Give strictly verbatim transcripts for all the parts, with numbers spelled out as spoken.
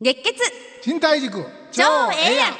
熱血賃貸塾超ええやん。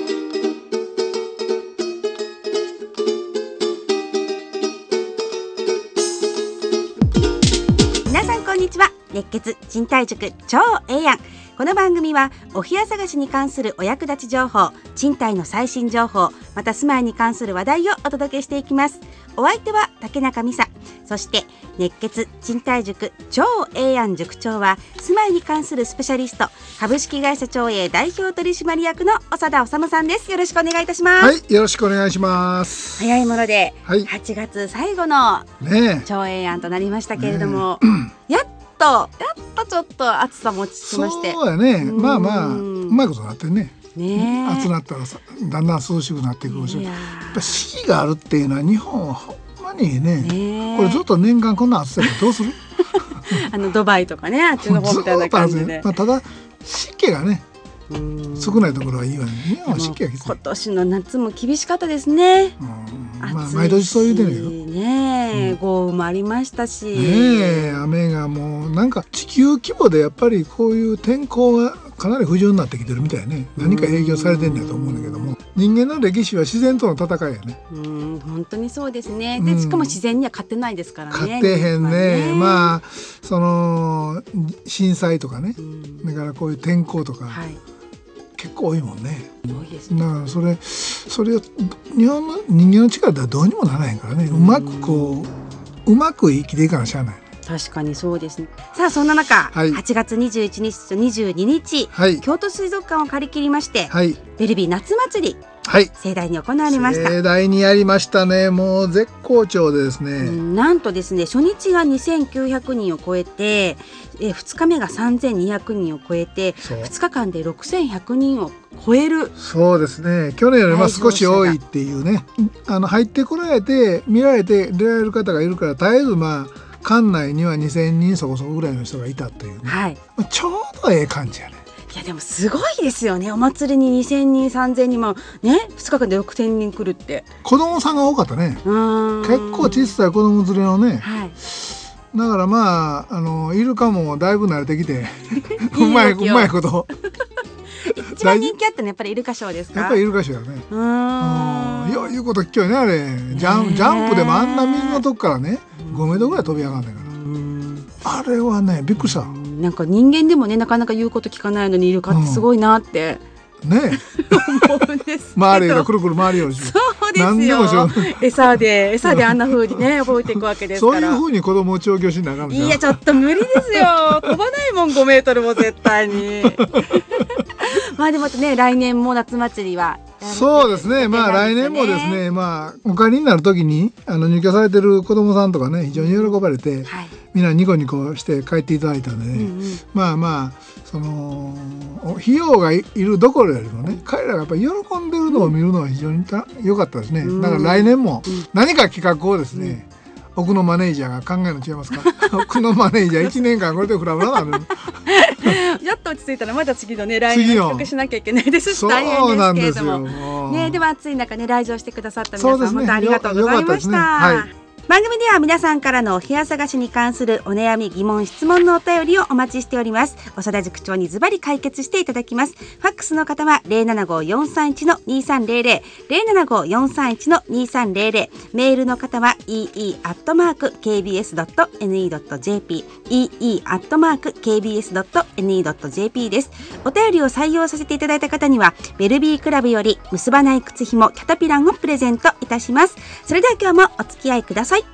皆さんこんにちは。熱血賃貸塾超ええやん。この番組はお部屋探しに関するお役立ち情報、賃貸の最新情報、また住まいに関する話題をお届けしていきます。お相手は竹中美沙、そして熱血賃貸塾超ええやん塾長は住まいに関するスペシャリスト、株式会社超え代表取締役の長田治さんです。よろしくお願いいたします。 はい、よろしくお願いします。 早いもので、 はい、 はちがつ最後のね超ええやんとなりましたけれども、 ねやっとやっとちょっと暑さも落ち着きまして、 そうやね、 うんまあまあうまいことなってね。 ねえ、 暑なったらさだんだん涼しくなっていくでしょ。 いややっぱ四季があるっていうのは日本はほんまにね、 ねえ、 これずっと年間こんな暑さでどうするあのドバイとかね、あっちの方みたいな感じで、 まあ、ただ湿気がねうん少ないところはいいわね。日本は湿気がきつい。 今年の夏も厳しかったですね。 うんまあ、 暑いし毎年そう言うてるよねえ、豪雨もありましたし、 ねえ、雨がもうなんか地球規模でやっぱりこういう天候がかなり不順になってきてるみたいね。何か影響されてんだと思うんだけども、人間の歴史は自然との戦いやね。 うん、本当にそうですね。で、 うんしかも自然には勝てないですからね。 勝てへんね。まあその震災とかね、 うん、 だからこういう天候とか、 はい、 結構多いもんね。 多いですね。 だからそれそれを日本の人間の力ではどうにもならへんからね。うまくこううまく生きていかなしゃあない。 確かにそうですね。さあそんな中、 はい、 はちがつにじゅういちにちとにじゅうににち、はい、京都水族館を借り切りまして、はい、ベルビー夏祭り、はい、盛大に行われました。 盛大にやりましたね。もう絶好調でですね、うん、 なんとですね、初日がにせんきゅうひゃくにんを超えて、えふつかめがさんぜんにひゃくにんを超えて、ふつかかんでろくせんひゃくにんを超える。 そうですね、去年よりも少し多いっていうね。あの入ってこられて見られて出られる方がいるから、絶えずまあ館内にはにせんにんそこそこぐらいの人がいたという、ね、はい、ちょうどええ感じやね。 いやでもすごいですよね。お祭りににせんにんさんぜんにんもね、ふつかかんでろくせんにん来るって。 子供さんが多かったね。うーん、結構小さい子供連れのね、はい、だからまああのイルカもだいぶ慣れてきてうまいうまいこと一番人気あったのやっぱりイルカショーですか。 やっぱりイルカショーやね。うーん、よういうこと聞きよね。あれジャン、ジャンプでもあんな水のとこからねごメートルぐらい飛び上がんねんから。あれはねびっくりした。 なんか人間でもねなかなか言うこと聞かないのにイルカってすごいなって、うん、ね思うんですけど周りがくるくる回るようにそうですよ。餌で餌であんな風にね覚えていくわけですから。 そういう風に子供を調教しなあかんのじゃん。 いやちょっと無理ですよ。飛ばないもんごメートルも絶対にまあでもね来年も夏祭りはそうですね。まあ来年もですね、まあお帰りになる時にあの入居されてる子供さんとかね非常に喜ばれて、はい、みんなニコニコして帰っていただいたんでね、うんうん、まあまあその費用が い, いるどころよりもね、彼らがやっぱり喜んでるのを見るのは非常に良かったですね。だから来年も何か企画をですね、うん、奥のマネージャーが考えるの違いますか奥のマネージャーいちねんかんこれでフラフラなるやっと落ち着いたらまた次のね来年の企画しなきゃいけないですし大変ですけれどもね。では暑い中ね来場してくださった皆さん、ね、本当ありがとうございました。はい、番組では皆さんからのお部屋探しに関するお悩み疑問質問のお便りをお待ちしております。長田塾長にズバリ解決していただきます。ファックスの方は ゼロななごーよんさんいちのにさんゼロゼロ ゼロななごーよんさんいちのにさんゼロゼロ、メールの方は イーイー アットマーク ケービーエス ドット エヌイー ドット ジェーピー イーイー アットマーク ケービーエス ドット エヌイー ドット ジェーピー です。お便りを採用させていただいた方にはベルビークラブより結ばない靴ひもキャタピランをプレゼントいたします。それでは今日もお付き合いください。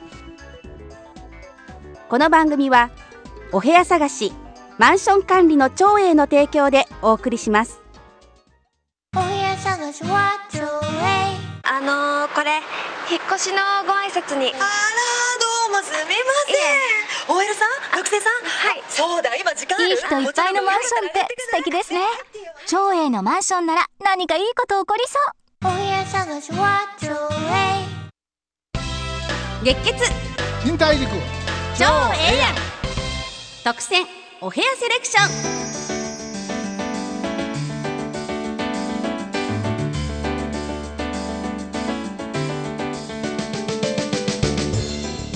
この番組はお部屋探しマンション管理の長英の提供でお送りします。 お部屋探しは長英。 あのー、これ引っ越しのご挨拶に。 あらどうもすみません。 オーエル さん学生さん。はい、そうだ今時間ある。 いい人いっぱいのマンションって素敵ですね。長英のマンションなら何かいいこと起こりそう。お部屋探しは長英。 月血賃貸塾超ええやん特選お部屋セレクション。このコーナ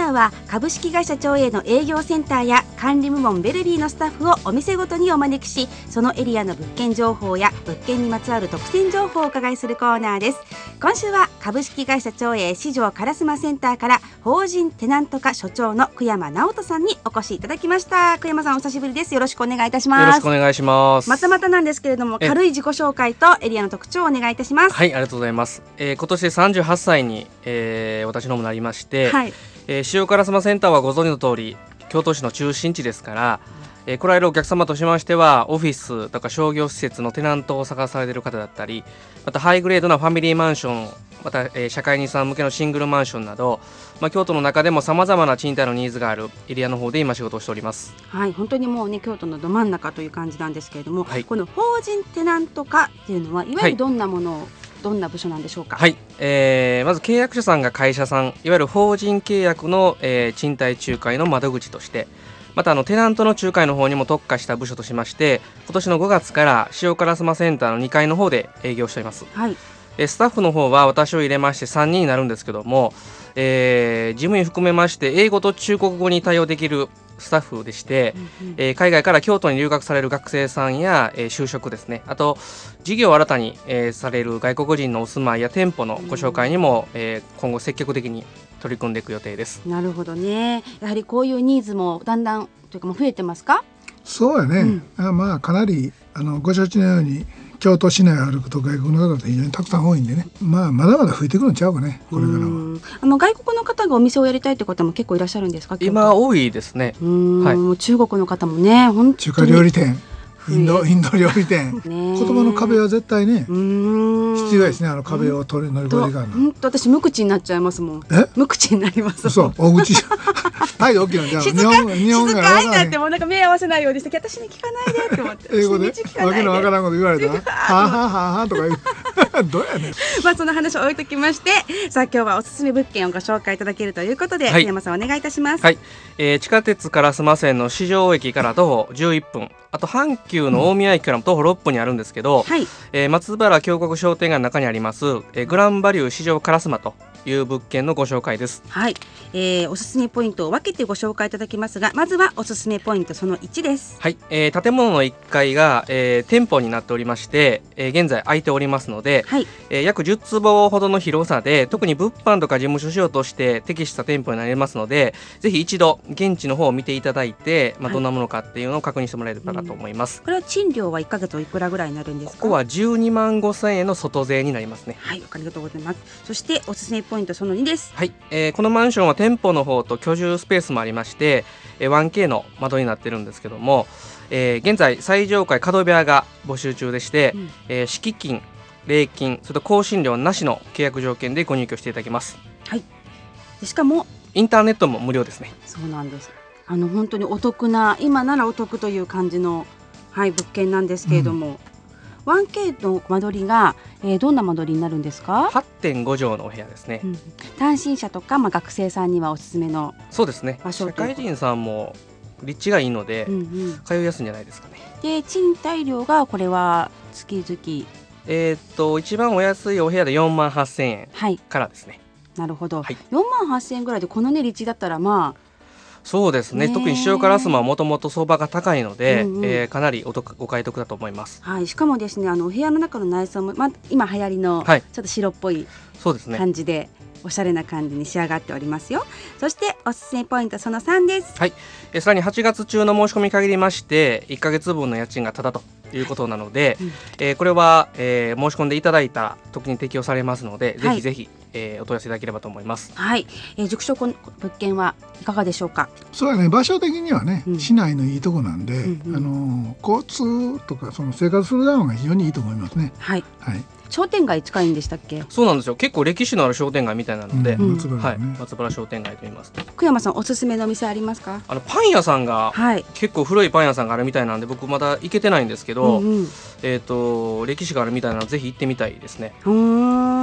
アは株式会社長英の営業センターや管理部門ベルビーのスタッフをお店ごとにお招きし、そのエリアの物件情報や物件にまつわる特選情報をお伺いするコーナーです。今週は株式会社長英市場烏丸センターから法人テナント課所長の久山直人さんにお越しいただきました。久山さん、お久しぶりです。よろしくお願いいたします。 よろしくお願いします。 またまたなんですけれども、軽い自己紹介とエリアの特徴をお願いいたします。 はい、ありがとうございます。えー、今年でさんじゅうはっさいに、えー、私のもなりまして、はい、えー、市場烏丸センターはご存知の通り京都市の中心地ですから、えー、来られるお客様としましてはオフィスとか商業施設のテナントを探されている方だったり、またハイグレードなファミリーマンション、また、えー、社会人さん向けのシングルマンションなど、まあ、京都の中でもさまざまな賃貸のニーズがあるエリアの方で今仕事をしております。 はい、本当にもうね京都のど真ん中という感じなんですけれども、はい、この法人テナント課っていうのはいわゆるどんなものを、はい、どんな部署なんでしょうか。 はい、えー、まず契約者さんが会社さん、いわゆる法人契約の、えー、賃貸仲介の窓口として、またあのテナントの仲介の方にも特化した部署としまして、今年のごがつから市場烏丸センターのにかいの方で営業しております。はい、えスタッフの方は私を入れましてさんにんになるんですけども、えー、事務員含めまして英語と中国語に対応できるスタッフでして、うんうん、えー、海外から京都に留学される学生さんや、えー、就職ですね、あと事業を新たに、えー、される外国人のお住まいや店舗のご紹介にも、うん、えー、今後積極的に取り組んでいく予定です。 なるほどね。やはりこういうニーズもだんだんというかもう増えてますか。 そうやね、うん、あまあかなりあのご承知のように京都市内を歩くと外国の方って非常にたくさん多いんでね、まあ、まだまだ増えてくるんちゃうかね、これからは。 あの外国の方がお店をやりたいって方も結構いらっしゃるんですか。 今多いですね。 うん、はい、もう中国の方もね、本当に中華料理店、インド、インド料理店言葉の壁は絶対ね必要ですね。あの壁を取り乗り越えていかんの。 私無口になっちゃいますもん。 え無口になります。 そう、大口態度大きいのじゃあ静か静かになってもなんか目合わせないようにして私に聞かないでって思って英語でわけのわからんこと言われたらははははとか言うどうやねん。 まあその話を置いときまして、さあ今日はおすすめ物件をご紹介いただけるということで、はい、山さんお願いいたします。 はい、えー、地下鉄烏丸線の四条駅から徒歩じゅういっぷん、あと阪急の大宮駅からも徒歩ろっぷんにあるんですけど、うん、はい、えー、松原京極商店街の中にあります、えー、グランバリュー四条烏丸という物件のご紹介です。 はい、えー、おすすめポイントを分けてご紹介いただきますが、まずはおすすめポイントそのいちです。 はい、えー、建物のいっかいが、えー、店舗になっておりまして、えー、現在空いておりますので、はい、えー、約じゅっつぼほどの広さで、特に物販とか事務所仕様として適した店舗になりますので、ぜひ一度現地の方を見ていただいて、まあ、どんなものかっていうのを確認してもらえればなと思います。 うん、これは賃料はいっかげつおいくらぐらいになるんですか。 ここはじゅうにまんごせんえんの外税になりますね。 はい、ありがとうございます。そしておすすめポイントそのにです。 はい、えー、このマンションは店舗の方と居住スペースもありまして、えー、ワンケー の窓になってるんですけども、えー、現在最上階角部屋が募集中でして、うん、えー、敷金、礼金、それと更新料なしの契約条件でご入居していただけます。 はい、でしかもインターネットも無料ですね。 そうなんです。あの本当にお得な、今ならお得という感じの、はい、物件なんですけれども、うん、ワンケー の間取りが、えー、どんな間取りになるんですか。 はってんご 畳のお部屋ですね。うん、 単身者とか、まあ、学生さんにはおすすめの場所。 そうですね。社会人さんも立地がいいので、うんうん、通いやすいんじゃないですかね。 で賃貸料がこれは月々、 えー、っと一番お安いお部屋でよんまんはっせんえんからですね。 はい、なるほど、はい、よんまんはっせんえんぐらいでこの、ね、立地だったらまあそうですね。特に市場烏丸はもともと相場が高いので、うんうん、えー、かなりお得お買い得だと思います。 はい、しかもですね、あのお部屋の中の内装も、まあ、今流行りのちょっと白っぽい感じで、おしゃれな感じに仕上がっておりますよ。そしておすすめポイントそのさんです。 はい、えー、さらにはちがつ中の申し込みに限りましていっかげつぶんの家賃がタダということなので、うん、えー、これは、えー、申し込んでいただいた時に適用されますので、はい、ぜひぜひ、えー、お問い合わせいただければと思います。 はい、えー、塾所物件はいかがでしょうか。 そうやね、場所的にはね、うん、市内のいいとこなんで、うんうん、あの交通とかその生活する側が非常にいいと思いますね。 はい、はい、商店街近いんでしたっけ。 そうなんですよ。結構歴史のある商店街みたいなので、うん、 松原、ね、はい、 松原商店街と言います。 久山さんおすすめのお店ありますか。 あのパン屋さんが、はい、結構古いパン屋さんがあるみたいなんで、僕まだ行けてないんですけど、うんうん、えーと歴史があるみたいなのでぜひ行ってみたいですね。 うーん、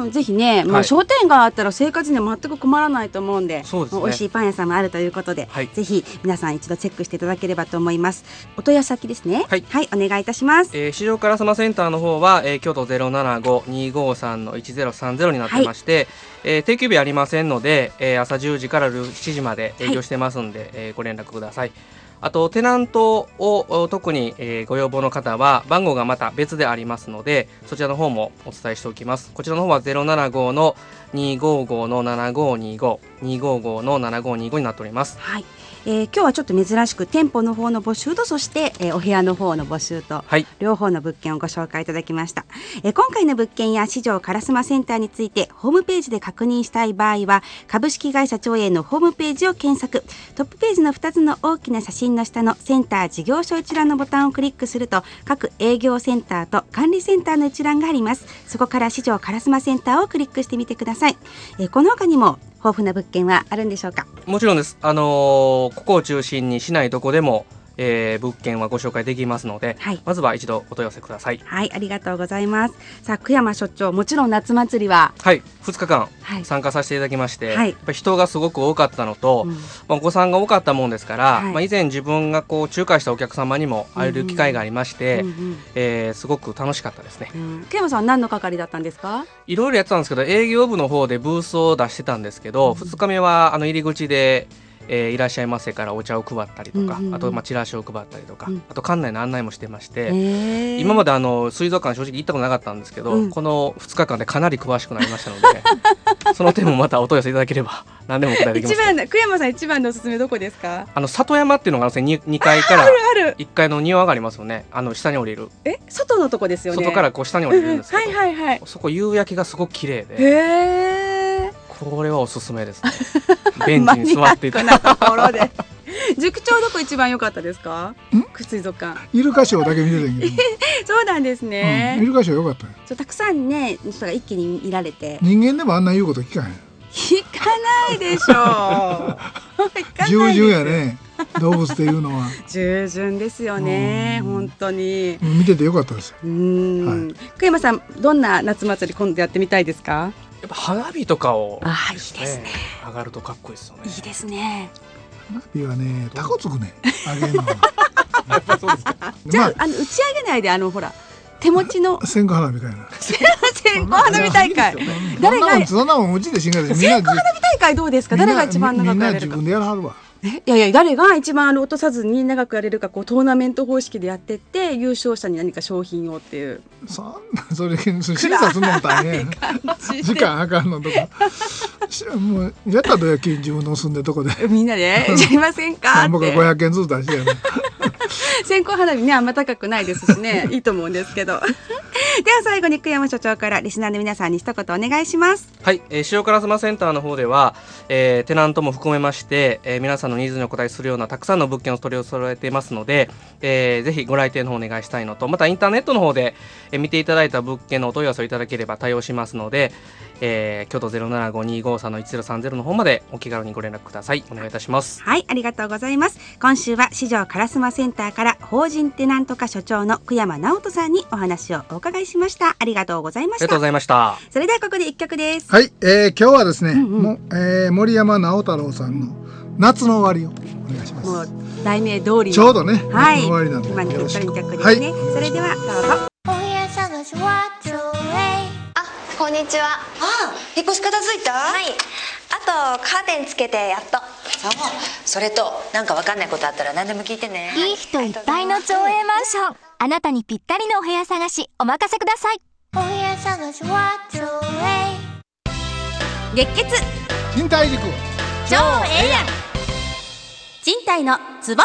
うん、ぜひね、もう商店街あったら生活には全く困らないと思うんで、そうですね、美味しいパン屋さんもあるということで、はい、ぜひ皆さん一度チェックしていただければと思います。お問い合わせ先ですね。はい、はい、お願いいたします。 えー、市場烏丸センターの方は、えー、京都 ゼロななご にーごーさん のいちゼロさんゼロになってまして、はい、えー、定休日ありませんので、えー、朝じゅうじからしちじまで営業してますんで、はい、えー、ご連絡ください。あとテナントを特に、えー、ご要望の方は番号がまた別でありますので、そちらの方もお伝えしておきます。こちらの方は ゼロななご の にーごーご の ななごーにーご にーごーご の ななごーにーご になっております。 はい、えー、今日はちょっと珍しく店舗の方の募集と、そして、えー、お部屋の方の募集と、はい、両方の物件をご紹介いただきました。えー、今回の物件や市場烏丸センターについてホームページで確認したい場合は、株式会社長英のホームページを検索、トップページのふたつの大きな写真の下のセンター事業所一覧のボタンをクリックすると、各営業センターと管理センターの一覧があります。そこから市場烏丸センターをクリックしてみてください。えー、この他にも豊富な物件はあるんでしょうか？ もちろんです。あのー、ここを中心に市内どこでも、えー、物件はご紹介できますので、はい、まずは一度お問い合わせください。 はい、ありがとうございます。さあ、久山所長、もちろん夏祭りは、 はい、ふつかかん参加させていただきまして、はい、やっぱり人がすごく多かったのと、うん、まあ、お子さんが多かったもんですから、はい、まあ、以前自分がこう仲介したお客様にも会える機会がありまして、うんうん、えー、すごく楽しかったですね。 うん、久山さんは何の係だったんですか？ いろいろやってたんですけど、営業部の方でブースを出してたんですけど、うん、ふつかめはあの入り口でえー、いらっしゃいませからお茶を配ったりとか、うんうん、あとまあチラシを配ったりとか、うん、あと館内の案内もしてまして、今まであの水族館正直行ったことなかったんですけど、うん、このふつかかんでかなり詳しくなりましたのでその点もまたお問い合わせいただければ何でもお答えできます。 一番久山さん一番のおすすめどこですか？ あの里山っていうのがあるんですね。 2, にかいからいっかいの庭がありますよね。あの下に降りる、 え外のとこですよね。 外からこう下に降りるんですけど、 はいはいはい、 そこ夕焼けがすごく綺麗で、 へー、 これはおすすめですね。ベンチに座っていたマニアックなところで塾長どこ一番良かったですか？水族館イルカショーだけ見てたけどそうなんですね、 うん、イルカショー良かったよ。 そう、たくさんね人が一気に見られて、 人間でもあんな言うこと聞かへん。 聞かないでしょう従順やね、動物っていうのは従順ですよね、本当に見ててよかったですよ。 うん、はい、久山さんどんな夏祭り今度やってみたいですか？ やっぱ花火とかを、 ね、あ、いいですね。 上がるとかっこいいですよね。 いいですね。 花火はね、タコつくね、あげるのはやっぱそうですか。 じゃあ、あの打ち上げないで、あのほら手持ちの線香花火みたいな線香花火大会、誰がそんなもんうちでしんがり、 線香花火大会どうですか？誰が一番長くやれるか。 みんな自分でやらはるわ。 え、いやいや、誰が一番あの落とさずに長くやれるか、こうトーナメント方式でやってって、優勝者に何か商品をっていう。 そんな、それ審査するのも大変時間あかんのとかもうやったとやき自分の住んでるとこでみんなでやりませんかって僕はごひゃくえんずつ出してやる線香花火ね、あんま高くないですしねいいと思うんですけどでは最後に久山所長からリスナーの皆さんに一言お願いします。 はい、えー、塩烏丸センターの方では、えー、テナントも含めまして、えー、皆さんのニーズにお答えするようなたくさんの物件を取り揃えていますので、えー、ぜひご来店の方お願いしたいのと、またインターネットの方で、えー、見ていただいた物件のお問い合わせをいただければ対応しますので、えー、京都 ゼロななご にーごーさん のいちゼロさんゼロの方までお気軽にご連絡ください。お願いいたします。 はい、ありがとうございます。今週は市場烏丸センターから法人テナント課所長の久山直人さんにお話をお伺いしました。ありがとうございました。 ありがとうございました。 それではここで一曲です。 はい、えー、今日はですね、うんうん、もえー、森山直太朗さんの夏の終わりをお願いします。 もう題名通りちょうどね、 はい、 夏の終わりなんで、 今にぴったりの曲ですね、はい、それではどうぞ。 お部屋探しはちょうえい。 あ、こんにちは。 ああ、引っ越し片付いた？ はい、あとカーテンつけてやっと。 そう、それとなんかわかんないことあったら何でも聞いてね。 いい人いっぱいの町営マンション、あなたにぴったりのお部屋探しお任せください。お部屋探しはちょうえい。 月血賃貸塾超ええやん。賃貸のツボ。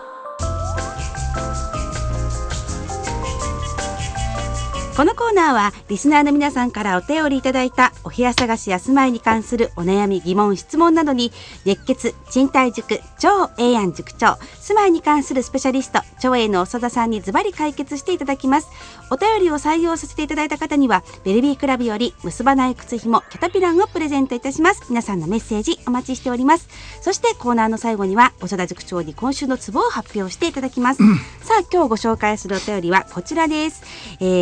このコーナーはリスナーの皆さんからお便りいただいたお部屋探しや住まいに関するお悩み疑問質問などに、熱血賃貸塾超ええやん塾長、住まいに関するスペシャリスト超えの長田さんにズバリ解決していただきます。お便りを採用させていただいた方にはベルビークラブより結ばない靴紐キャタピランをプレゼントいたします。皆さんのメッセージお待ちしております。そしてコーナーの最後には長田塾長に今週のツボを発表していただきます、うん、さあ今日ご紹介するお便りはこちらです、えー、神戸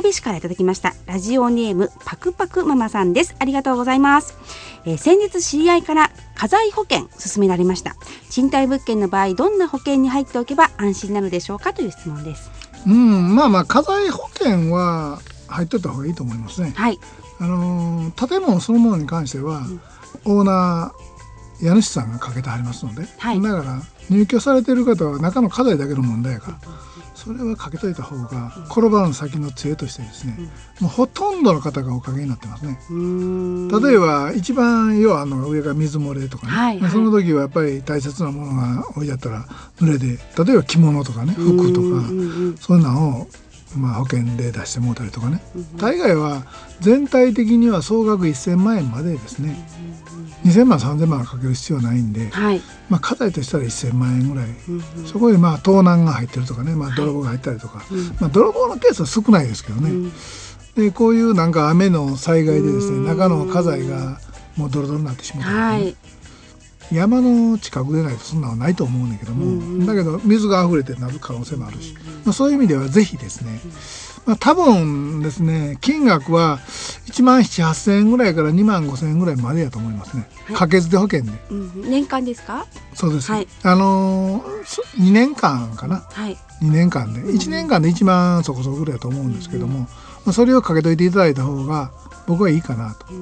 部市からいただきました。ラジオネームパクパクママさんです。ありがとうございます。えー、先日知り合いから家財保険勧められました。賃貸物件の場合どんな保険に入っておけば安心なのでしょうかという質問です。 うん、まあまあ家財保険は入ってた方がいいと思いますね。 はい。 あのー、建物そのものに関しては、うん、オーナー家主さんがかけてはりますので、はい、だから入居されている方は中の家財だけの問題やから、それはかけといた方が転ばぬ先の杖としてですね、うん、もうほとんどの方がおかげになってますね。うーん、例えば一番要はあの上が水漏れとかね、はいはい、その時はやっぱり大切なものが置いてあったら濡れで、例えば着物とかね服とかそういうのをまあ保険で出してもらったりとかね、大概は全体的には総額せんまんえんまでですね、にせんまんさんぜんまんかける必要はないんで、はい、まあ課題としたらせんまんえんぐらい、うんうん、そこにまあ盗難が入ってるとかね、まあ、泥棒が入ったりとか、はい、まあ、泥棒のケースは少ないですけどね、うん、でこういうなんか雨の災害でですね、中の家財がもうドロドロになってしまったりとかね、はい、山の近くでないとそんなのはないと思うんだけども、うん、だけど水が溢れてなる可能性もあるし、まあ、そういう意味ではぜひですね、まあ、多分ですね金額はいちまんななせんはっせんえんぐらいからにまんごせんえんぐらいまでやと思いますね、はい、掛け捨て保険で、 うん、年間ですか？ そうです、はい、あのー、にねんかんかな、はい、にねんかんでいちねんかんでいちまんそこそこぐらいだと思うんですけども、うん、まあ、それをかけといていただいた方が僕はいいかなと、うん、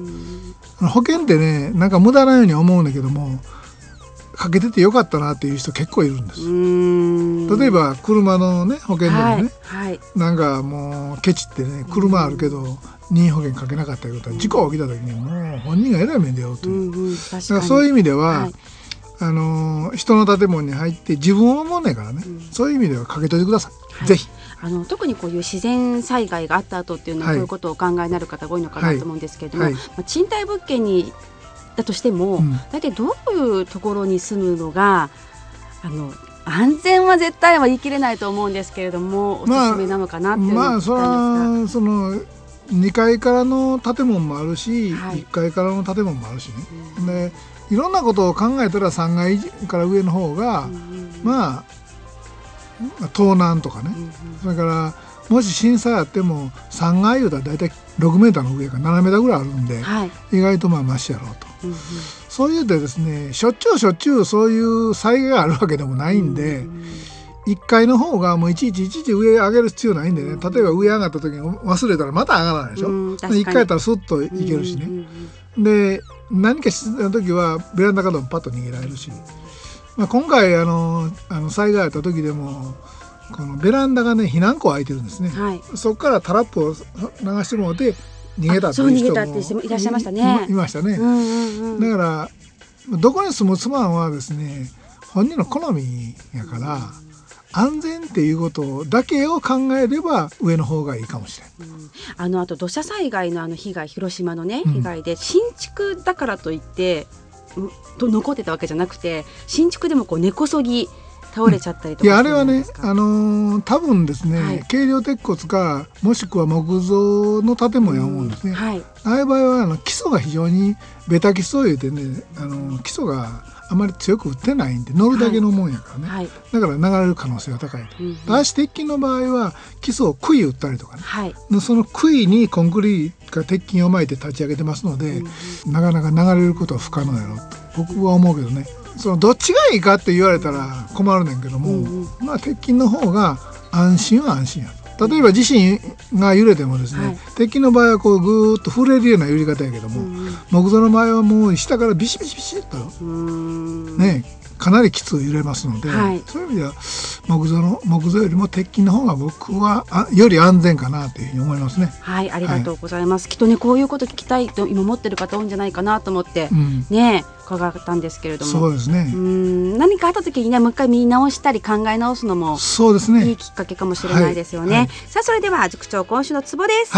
保険ってねなんか無駄なように思うんだけどもかけててよかったなっていう人結構いるんです。うーん、例えば車のね保険でもね、はいはい、なんかもうケチってね車あるけど任意保険かけなかったいうことは事故が起きた時にもう本人がえらい目でよという、うんうん、だからそういう意味では、はい、あの人の建物に入って自分を思うねんからね、うん、そういう意味ではかけといてください、はい、ぜひ。 あの特にこういう自然災害があった後っていうのは、はい、こういうことをお考えになる方が多いのかなと思うんですけれども、はいはい、まあ、賃貸物件にだとしても、うん、大体どういうところに住むのがあの安全は絶対は言い切れないと思うんですけれどもおすすめなのかなって思ったんですが、まあ、まあ、 そのにかいからの建物もあるし、はい、いっかいからの建物もあるしね、うん、でいろんなことを考えたらさんがいから上の方が、うん、まあ盗難とかね、うん、それからもし震災あってもさんがいいうたらだいたいろくメーターの上からななメーターぐらいあるんで、はい、意外とまあマシやろうと、うんうん、そういうでですねしょっちゅうしょっちゅうそういう災害があるわけでもないんで、うんうん、いっかいの方がもういちいちいちいち上上げる必要ないんでね、例えば上上がった時に忘れたらまた上がらないでしょ、うん、いっかいやったらスッといけるしね、うんうん、で何か必要な時はベランダからもパッと逃げられるし、まあ、今回あのあの災害あった時でもこのベランダがね避難庫開いてるんですね、はい、そこからタラップを流してもらって逃げたっていう人もいらっしゃいましたね。 いましたね、うんうんうん、だからどこに住む妻はですね本人の好みやから、安全っていうことだけを考えれば上の方がいいかもしれない、うん、 あのあと土砂災害のあの被害広島のね被害で、うん、新築だからといってと残ってたわけじゃなくて新築でもこう根こそぎ倒れちゃったりとか、うん、いやあれはね、あのー、多分ですね、はい、軽量鉄骨かもしくは木造の建物や思うんですね、うん、はい、ああいう場合はあの基礎が非常にベタ基礎を言うてね、あのー、基礎があまり強く打ってないんで乗るだけのもんやからね、はい、だから流れる可能性が高いと、うんうん、だし鉄筋の場合は基礎を杭打ったりとかね、はい、その杭にコンクリートか鉄筋を巻いて立ち上げてますので、うんうん、なかなか流れることは不可能やろと僕は思うけどね。そのどっちがいいかって言われたら困るねんけども、うんうん、まあ鉄筋の方が安心は安心やと。例えば地震が揺れてもですね、はい、鉄筋の場合はこうぐーっと触れるような揺れ方やけども、うんうん、木造の場合はもう下からビシビシビシッと、ね、かなりきつく揺れますので、はい、そういう意味では木造の木造よりも鉄筋の方が僕はあより安全かなというふうに思いますね。 はい、ありがとうございます、はい、きっとねこういうこと聞きたいと今持ってる方多いんじゃないかなと思って、うん、ね伺ったんですけれども、 そうですね、 うーん何かあった時にねもう一回見直したり考え直すのもそうですねいいきっかけかもしれないですよね、はいはい、さあそれでは塾長今週のツボです。 はい、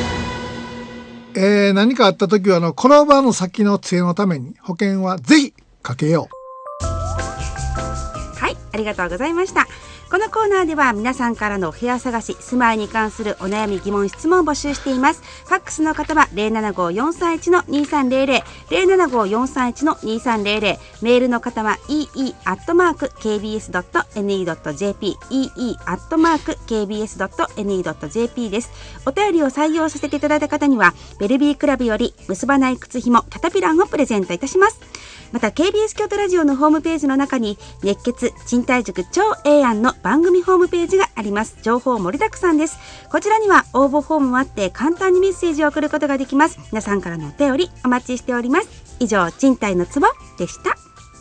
えー、何かあった時はあの転ばぬ先の杖のために保険はぜひかけよう。 はい、ありがとうございました。 このコーナーでは皆さんからのお部屋探し、住まいに関するお悩み疑問質問を募集しています。ファックスの方は ゼロななごーよんさんいちのにさんゼロゼロ ゼロななごーよんさんいちのにさんゼロゼロ、メールの方は イーイー アットマーク ケービーエス ドット エヌイー ドット ジェーピー イーイー アットマーク ケービーエス ドット エヌイー ドット ジェーピー です。お便りを採用させていただいた方にはベルビークラブより結ばない靴ひもキャタピランをプレゼントいたします。また ケービーエス 京都ラジオのホームページの中に熱血賃貸塾超ええやんの番組ホームページがあります。情報盛りだくさんです。こちらには応募フォームもあって簡単にメッセージを送ることができます。皆さんからのお便りお待ちしております。以上、賃貸のツボでした。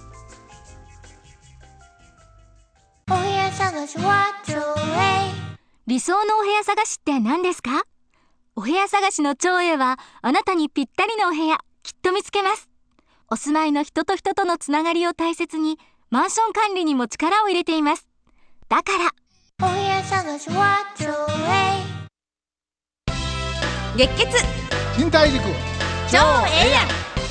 お部屋探しはちょうえい。理想のお部屋探しって何ですか？お部屋探しの超えいはあなたにぴったりのお部屋きっと見つけます。お住まいの人と人とのつながりを大切にマンション管理にも力を入れています。だからお部屋探しはちょうえい。 熱血賃貸塾超ええやん。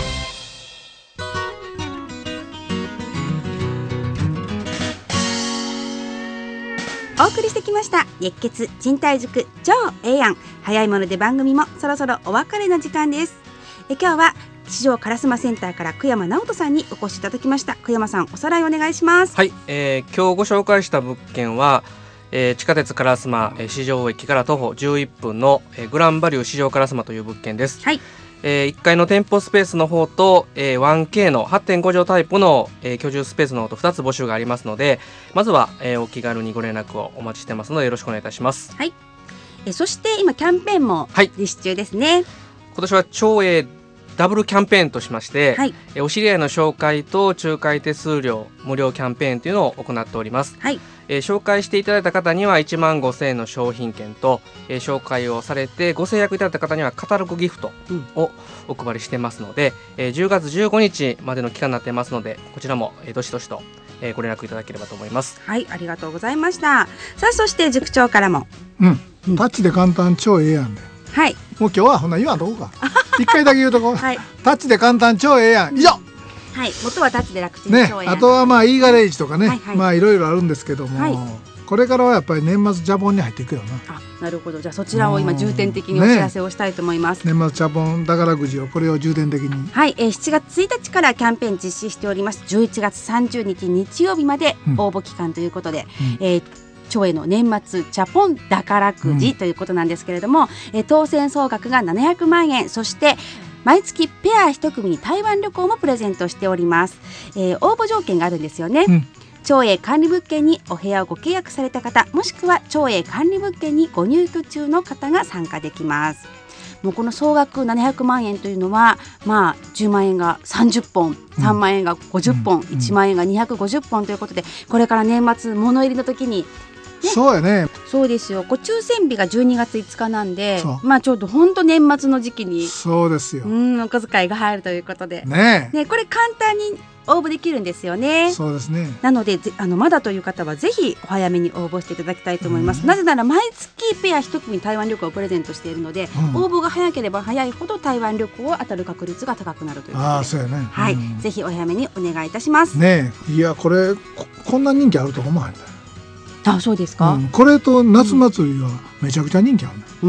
お送りしてきました熱血賃貸塾超ええやん。早いもので番組もそろそろお別れの時間です。え今日は四条烏丸センターから久山直人さんにお越しいただきました。久山さん、おさらいお願いします。 はい、えー、今日ご紹介した物件は、えー、地下鉄烏丸、えー、四条駅から徒歩じゅういっぷんの、えー、グランバリュー四条烏丸という物件です。 はい、 えー、いっかいの店舗スペースの方と、えー、ワンケー の はってんご 畳タイプの、えー、居住スペースの方とふたつ募集がありますので、まずは、えー、お気軽にご連絡をお待ちしてますのでよろしくお願いいたします。 はい、えそして今キャンペーンも実施中ですね。はい、 今年は超ええダブルキャンペーンとしまして、はい、えお知り合いの紹介と仲介手数料無料キャンペーンというのを行っております。はい、えー、紹介していただいた方にはいちまんごせんえんの商品券と、えー、紹介をされてご制約いただいた方にはカタログギフトをお配りしてますので、うん、えー、じゅうがつじゅうごにちまでの期間になってますので、こちらも、えー、どしどしと、えー、ご連絡いただければと思います。 はい、ありがとうございました。さあ、そして塾長からも、 うん、うん、タッチで簡単超ええやんで、 はい、 もう今日はほんな言わんとこか一回だけ言うとこ、 はい、 タッチで簡単超ええやん以上。 はい、元はタッチで楽ちんね、 超ええやん、 あとはまあ e ガレージとかね、 はいはい、 まあいろいろあるんですけども、はい、これからはやっぱり年末ジャポンに入っていくよな。 あ、なるほど。じゃあそちらを今重点的にお知らせをしたいと思います。 ね、年末ジャポン宝くじをこれを重点的に、 はい、えー、しちがつついたちからキャンペーン実施しております。じゅういちがつさんじゅうにち日曜日まで応募期間ということで、うん、えー超えの年末ジャポン宝くじということなんですけれども、うん、え当選総額がななひゃくまんえん、そして毎月ペア一組に台湾旅行もプレゼントしております。えー、応募条件があるんですよね。うん、超営管理物件にお部屋をご契約された方、もしくは超営管理物件にご入居中の方が参加できます。もうこの総額ななひゃくまんえんというのは、まあ、じゅうまんえんがさんじゅっぽん、さんまんえんがごじゅっぽん、うん、いちまんえんがにひゃくごじゅっぽんということで、これから年末物入りの時にね、 そうやね。 そうですよ。こう抽選日がじゅうにがついつかなんで、まあちょうど本当年末の時期に、 そうですよ。 うん、お小遣いが入るということで、 ねえ、 ね、これ簡単に応募できるんですよね。 そうですね。 なのであのまだという方はぜひお早めに応募していただきたいと思います。うん、なぜなら毎月ペア一組台湾旅行をプレゼントしているので、うん、応募が早ければ早いほど台湾旅行を当たる確率が高くなるということで、 ああ、そうやね。 はい、うん、ぜひお早めにお願いいたします。 ねえ、いやこれ こ, こんな人気あると思わないんだよ。 あ、そうですか。うん、 これと夏祭りはめちゃくちゃ人気あるね。 うん、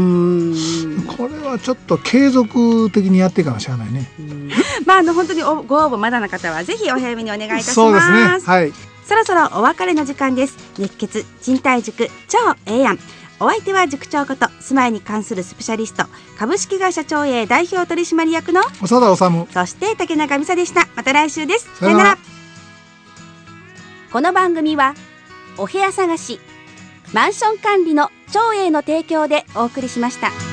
これはちょっと継続的にやっていかなしゃあないね。 まああの本当にご応募まだの方はぜひお早めにお願いいたします。 そうですね。はい。 そろそろお別れの時間です。熱血賃貸塾超ええやん。お相手は塾長こと住まいに関するスペシャリスト株式会社超営代表取締役の長田治、 そして竹中美沙でした。また来週です。さよなら。この番組はお部屋探しマンション管理の超営の提供でお送りしました。